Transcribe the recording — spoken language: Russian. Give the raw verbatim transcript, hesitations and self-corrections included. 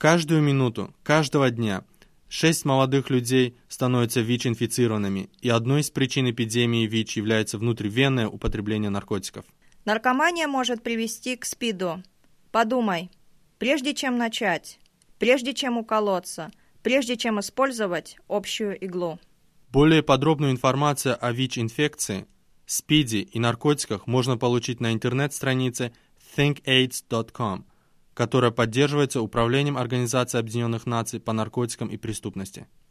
Каждую минуту, каждого дня шесть молодых людей становятся ВИЧ-инфицированными, и одной из причин эпидемии ВИЧ является внутривенное употребление наркотиков. Наркомания может привести к СПИДу. Подумай, прежде чем начать, прежде чем уколоться, прежде чем использовать общую иглу. Более подробную информацию о ВИЧ-инфекции, СПИДе и наркотиках можно получить на интернет-странице think aids dot com, которая поддерживается Управлением Организации Объединенных Наций по наркотикам и преступности.